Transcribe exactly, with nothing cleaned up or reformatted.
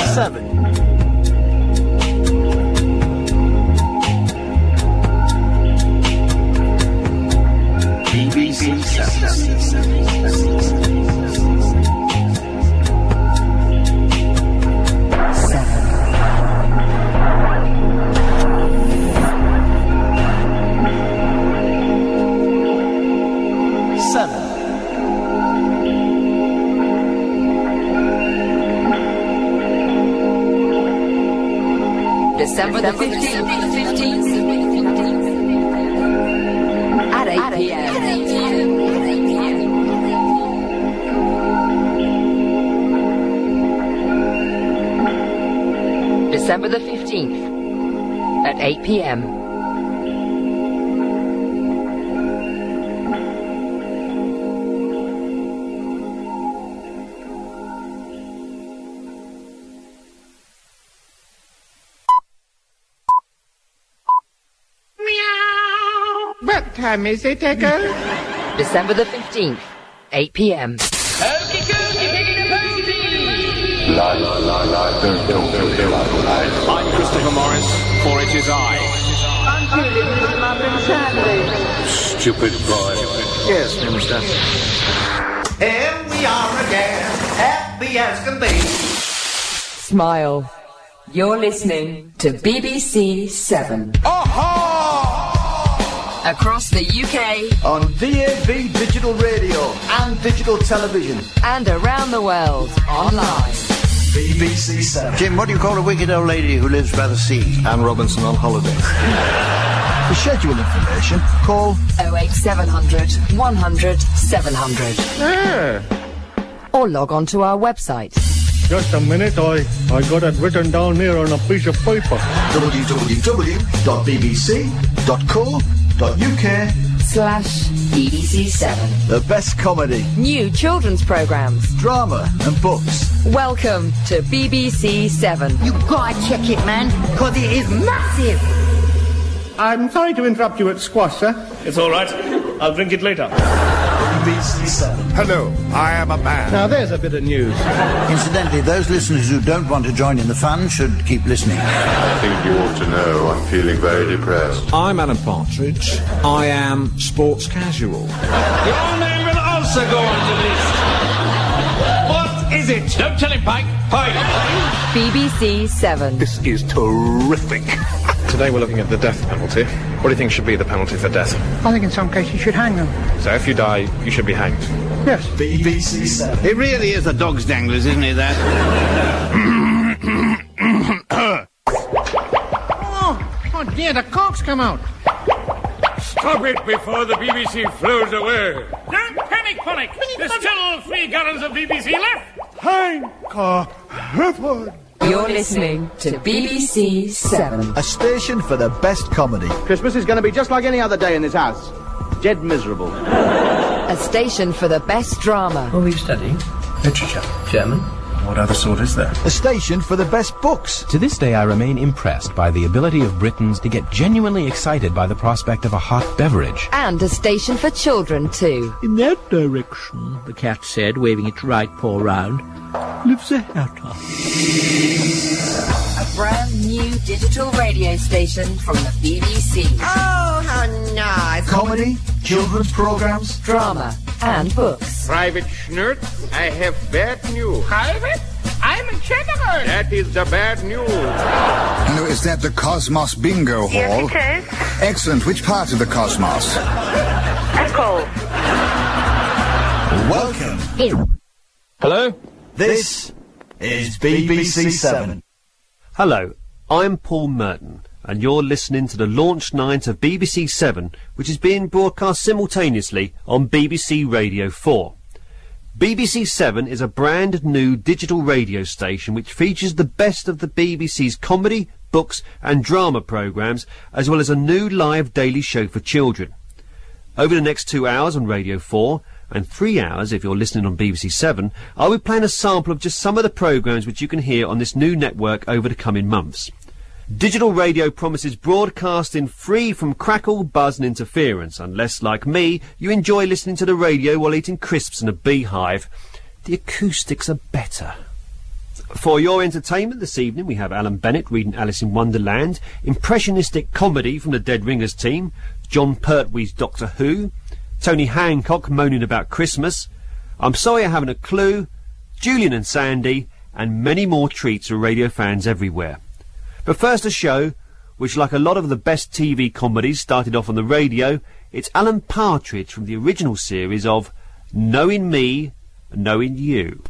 seven. B B C seven. December the fifteenth, at eight p m December the fifteenth, at eight p m What time is it, Echo? December the fifteenth, eight p m Okey dokey, picking a pony! La la la la, don't, don't, don't, don't, don't. I'm Christopher Morris, for it is I. I'm Julian Muffin Sandy. Stupid boy. Yes, Minister. Here we are again, happy as can be. Smile. You're listening to B B C Seven. Across the U K On V A B Digital Radio and Digital Television. and around the world online. B B C seven. Jim, what do you call a wicked old lady who lives by the sea? Anne Robinson on holiday. For schedule information, call oh eight seven hundred, one hundred, seven hundred. Ah, Or log on to our website. Just a minute, I, I got it written down here on a piece of paper. w w w dot b b c dot co dot u k Slash B B C Seven. The best comedy, New children's programmes. drama and books. Welcome to B B C Seven. You gotta check it, man, because it is massive. I'm sorry to interrupt you at squash, sir. It's all right. I'll drink it later. B B C seven. Hello, I am a man. Now there's a bit of news. Incidentally, those listeners who don't want to join in the fun should keep listening. I think you ought to know I'm feeling very depressed. I'm Alan Partridge. I am sports casual. Your name will also go on the list. What is it? Don't tell him, Pike. Pike. B B C Seven. This is terrific. Today we're looking at the death penalty. What do you think should be the penalty for death? I think in some cases you should hang them. So if you die, you should be hanged. Yes. B B C seven. It really is a dog's danglers, isn't it, that? Oh, oh dear, the cork's come out. Stop it before the B B C flows away. Don't panic, panic. There's still three gallons of B B C left. Thank heaven. You're listening to B B C Seven. A station for the best comedy. Christmas is going to be just like any other day in this house. Dead miserable. A station for the best drama. What are you studying? Literature. German. What other sort is there? A station for the best books. To this day, I remain impressed by the ability of Britons to get genuinely excited by the prospect of a hot beverage. And a station for children, too. In that direction, the cat said, waving its right paw round, lives a hatter. A brand new digital radio station from the B B C. Oh, how nice. Comedy, children's programs, Drama and books. Private Schnurrt, I have bad news. Private? I'm a gentleman. That is the bad news. Hello, is that the Cosmos Bingo Hall? Yes, it is. Excellent. Which part of the Cosmos? Echo. welcome. Hello? This is B B C seven. Hello, I'm Paul Merton, and you're listening to the launch night of B B C Seven, which is being broadcast simultaneously on B B C Radio four. B B C Seven is a brand new digital radio station which features the best of the B B C's comedy, books and drama programmes, as well as a new live daily show for children. Over the next two hours on Radio four, and three hours if you're listening on B B C Seven, I'll be playing a sample of just some of the programmes which you can hear on this new network over the coming months. Digital radio promises broadcasting free from crackle, buzz and interference, unless, like me, you enjoy listening to the radio while eating crisps in a beehive. The acoustics are better. For your entertainment this evening, we have Alan Bennett reading Alice in Wonderland, impressionistic comedy from the Dead Ringers team, John Pertwee's Doctor Who, Tony Hancock moaning about Christmas, I'm Sorry I Haven't a Clue, Julian and Sandy, and many more treats for radio fans everywhere. But first a show which, like a lot of the best T V comedies started off on the radio, it's Alan Partridge from the original series of Knowing Me, Knowing You.